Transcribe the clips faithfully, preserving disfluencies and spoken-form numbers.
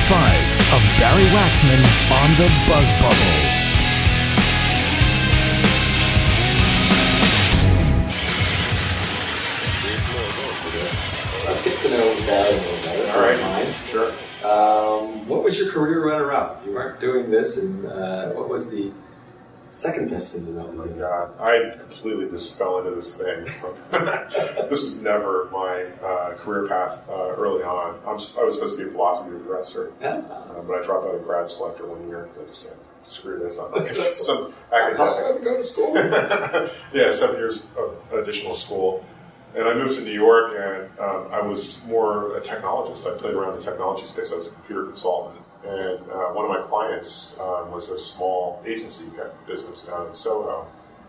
five of Barry Waxman on the Buzz Bubble. Let's get to know Barry a little better. All right. Mind. Sure. Um, what was your career runner-up? If you weren't doing this, and uh, what was the second best thing you know? Oh my God, I completely just fell into this thing. This was never my uh, career path uh, early on. I'm, I was supposed to be a philosophy professor, Yeah. uh, but I dropped out of grad school after one year because I just said, screw this. I'm like, some academic. How long did you go to school? Yeah, seven years of additional school. And I moved to New York, and um, I was more a technologist. I played around the technology space. I was a computer consultant. And uh, one of my clients um, was a small agency business down in Soho.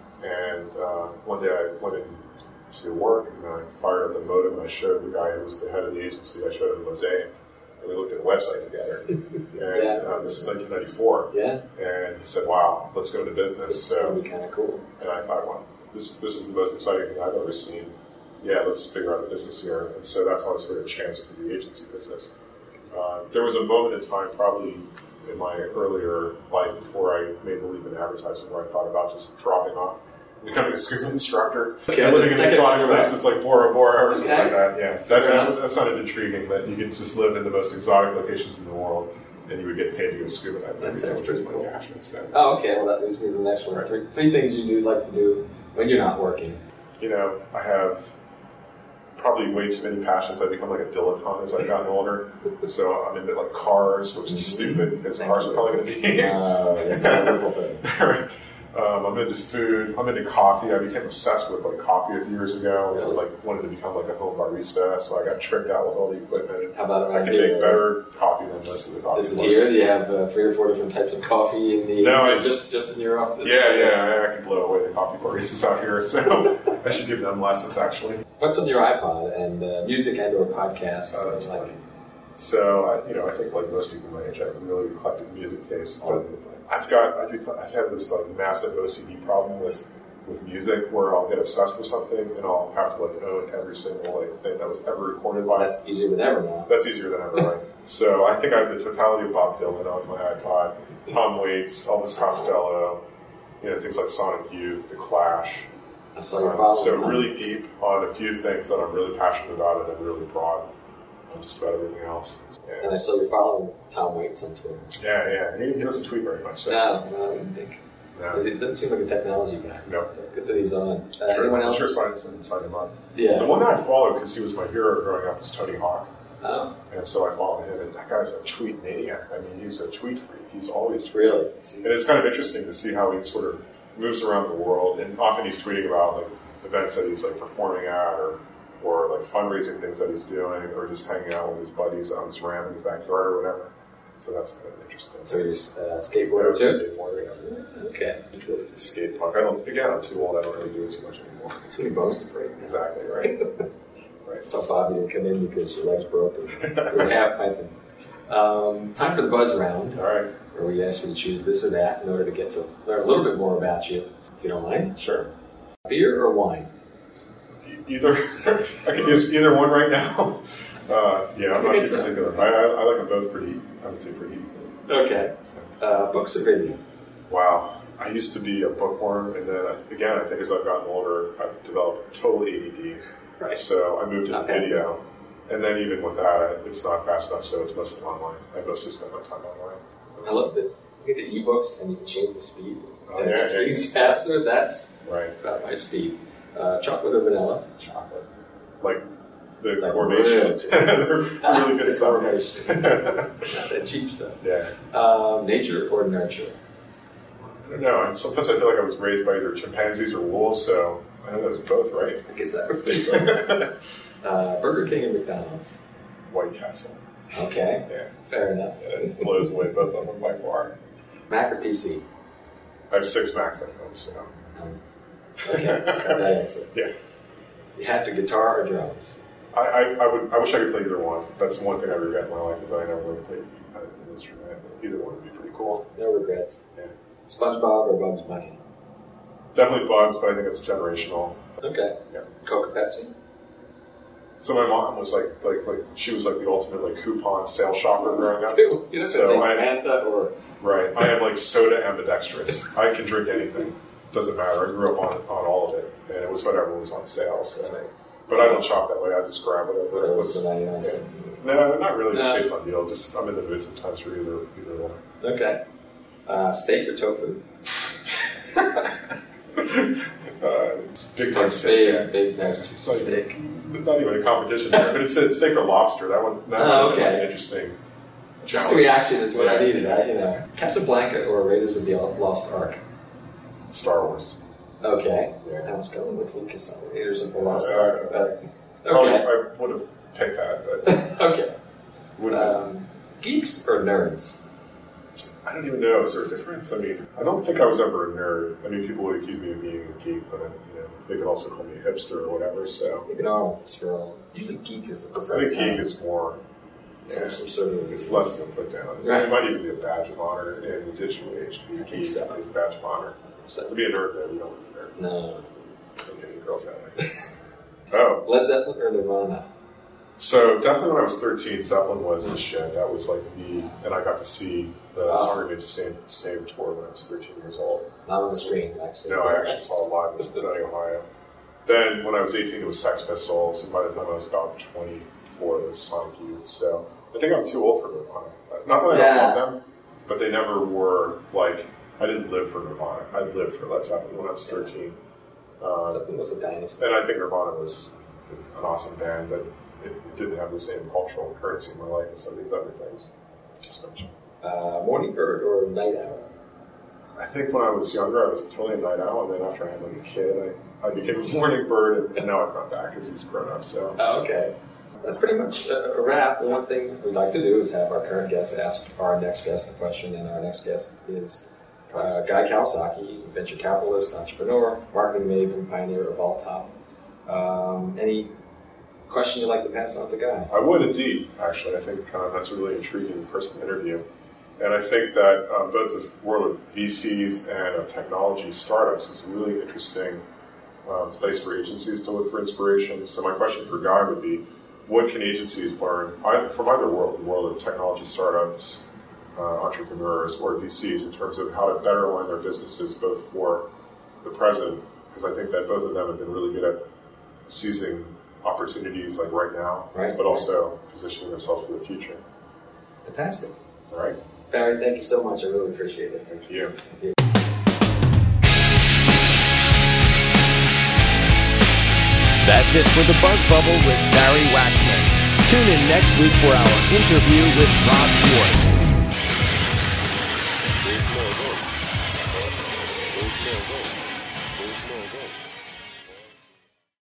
And uh, one day I went in to work, and I fired up the modem, and I showed the guy who was the head of the agency, I showed him Mosaic. And we looked at the website together. And Yeah. uh, this is nineteen ninety-four. Yeah. And he said, wow, let's go into business. This is So, going to be kind of cool. and I thought, well, this, this is the most exciting thing I've ever seen. Yeah, let's figure out a business here. And so that's how I sort of chanced for the agency business. Uh, there was a moment in time, probably in my earlier life before I made the leap in advertising, where I thought about just dropping off, becoming a scuba instructor, Okay, and living in second- exotic places like Bora Bora or something Okay. like that. Yeah, Fair that, enough. that sounded intriguing, that you could just live in the most exotic locations in the world, and you would get paid to go scuba diving. That sounds which was pretty my cool. passion. So. Oh, okay. Well, that leads me to the next one. Right. Three, three things you do like to do when you're not working. You know, I have probably way too many passions. I've become like a dilettante as I've gotten older. So I'm into like cars, which is stupid because Thank cars you. are probably going to be. Uh, that's a wonderful thing. Right. Um, I'm into food. I'm into coffee. I became obsessed with like coffee a few years ago. Really? Like wanted to become like a home barista. So I got tricked out with all the equipment. How about I around can here? make better coffee than most of the coffee. Is it bars. here? Do you have uh, three or four different types of coffee in the? No, is it I just just in your office. Yeah, yeah. I can blow away the coffee baristas out here. So I should give them lessons actually. What's on your iPod and uh, music and or podcasts? Uh, It's like So I, you know, I think like most people my age, I have really eclectic music tastes. all But over the place. I've got, I've, become, I've had this like massive O C D problem with, with music, where I'll get obsessed with something and I'll have to like own every single like thing that was ever recorded by. That's easier than ever now. That's easier than ever, right? So I think I have the totality of Bob Dylan on my iPod, Tom Waits, Elvis Costello, you know, things like Sonic Youth, The Clash. I saw your Um, following. so Tom. really deep on a few things that I'm really passionate about, and then really broad on just about everything else. And Yeah, I saw you're following Tom Waits on Twitter. yeah. yeah. He, he doesn't tweet very much. So. No, no, I wouldn't think. No. It doesn't seem like a technology guy. No. Good that he's on. Uh, Sure, anyone I'm else? sure sign, sign him up. Yeah. The one that I followed, because he was my hero growing up, was Tony Hawk. Oh, And so I followed him, and that guy's a tweet maniac. I mean, he's a tweet freak. He's always tweeting. really? And it's kind of interesting to see how he sort of moves around the world, and often he's tweeting about like events that he's like performing at, or or like fundraising things that he's doing, or just hanging out with his buddies on his ramp in his backyard or whatever. So that's kind of interesting. So you're a uh, I skateboarder was too? skateboarding. Okay. It's a skate punk. I don't. Again, I'm too old. I don't really do it too much anymore. Too many bones to break. Exactly right. Right. Tell Bobby to come in because your leg's broken. You're half piping. Um, time for the buzz round, All right. where we ask you to choose this or that in order to get to learn a little bit more about you, if you don't mind. Sure. Beer or wine? E- Either I can use either one right now. Uh, yeah, I'm not It's too a- particular. I, I, I like them both pretty. I would say pretty. Okay. So. Uh, books or video? Wow. I used to be a bookworm, and then I, again, I think as I've gotten older, I've developed total A D D. Right. So I moved into Not fast video, and then even with that, I, it's not fast enough. So it's mostly online. I mostly spend my time online. I love that. You get the ebooks and you can change the speed. Oh, and yeah, it's yeah. reading faster. That's Right. about my speed. Uh, chocolate or vanilla? Chocolate. Like the Like gourmet shit. They're really good The stuff. gourmet shit. Not that cheap stuff. Yeah. Um, nature or nurture? I don't know. And sometimes I feel like I was raised by either chimpanzees or wolves, so I know that was both, right? I guess that would be. uh, Burger King and McDonald's? White Castle. Okay. Yeah. Fair enough. It blows away both of them by far. Mac or P C? I have six Macs at home, so. Um, okay. Got that answer. Yeah. You had to guitar or drums? I, I, I would. I wish I could play either one. That's the one thing I regret in my life is that I never really played uh, an instrument. Either one would be pretty cool. No regrets. Yeah. SpongeBob or Bugs Bunny? Definitely Bugs, but I think it's generational. Okay. Yeah. Coke or Pepsi? So my mom was like, like, like she was like the ultimate like coupon sale shopper growing up. You don't so say I, Fanta or right. I am like soda ambidextrous. I can drink anything. Doesn't matter. I grew up on on all of it, and it was whatever was on sale. So. That's right. But I don't shop that way. I just grab whatever. Whatever it was was. the ninety-nine cent. No, not really No. based on deal. Just I'm in the mood sometimes for either either one. Okay. Uh, steak or tofu? uh, it's big time steak. Big, big, nice It's like, steak. not even a competition there, but it's, it's steak or lobster. That one, that Oh, one okay. like an interesting. Just the challenge. reaction is what I Yeah. needed. I, you know, Casablanca or Raiders of the Lost Ark. Star Wars. Okay. Yeah. I was going with Lucas on Raiders of the Lost Uh, Ark. But, Probably, okay. I would have picked that, but Okay. wouldn't have. Um, geeks or nerds? I don't even know. Is there a difference? I mean, I don't think I was ever a nerd. I mean, people would accuse me of being a geek, but you know, they could also call me a hipster or whatever. So You can arm office for all. Usually geek is the I preferred think term. geek is more. some, Yeah, some sort of it's less than put down. Right. It might even be a badge of honor in the digital age. To be a I think geek so. is a badge of honor. So, To be a nerd, though, you don't want to be a nerd. no. Don't get any girls out of it. Oh, Led Zeppelin or Nirvana? so definitely when I was thirteen, Zeppelin was the shit. That was like the, and I got to see the Wow. Song Remains the Same, same tour when I was thirteen years old. Not on the screen, actually. No, I actually saw it live in Cincinnati, Ohio. Then when I was eighteen, it was Sex Pistols, and by the time I was about twenty-four, it was Sonic Youth. So I think I'm too old for Nirvana. Not that I Yeah. don't love them, but they never were like, I didn't live for Nirvana. I lived for Led Zeppelin when I was thirteen. Um, Zeppelin was a dynasty. and I think Nirvana was an awesome band, but it didn't have the same cultural currency in my life as some of these other things. So, Uh, morning bird or night owl? I think when I was younger, I was totally a night owl, and then after I had like a kid, I, I became a morning bird, and, and now I've gone back because he's grown up. So Oh, okay. That's pretty much a wrap. The one thing we'd like to do is have our current guest ask our next guest a question, and our next guest is uh, Guy Kawasaki, venture capitalist, entrepreneur, marketing maven, pioneer of Alltop. Um, any question you'd like to pass on to Guy? I would indeed, actually. I think uh, that's a really intriguing person to interview. And I think that uh, both the world of V Cs and of technology startups is a really interesting um, place for agencies to look for inspiration. So my question for Guy would be, what can agencies learn either from either world, the world of technology startups, uh, entrepreneurs, or V Cs, in terms of how to better align their businesses both for the present, because I think that both of them have been really good at seizing opportunities like right now, Right. but also positioning themselves for the future. Fantastic. All right? Barry, thank you so much. I really appreciate it. Thank you. Thank you. That's it for the Buzz Bubble with Barry Waxman. Tune in next week for our interview with Rob Schwartz. There's no hope. There's no hope. There's no hope.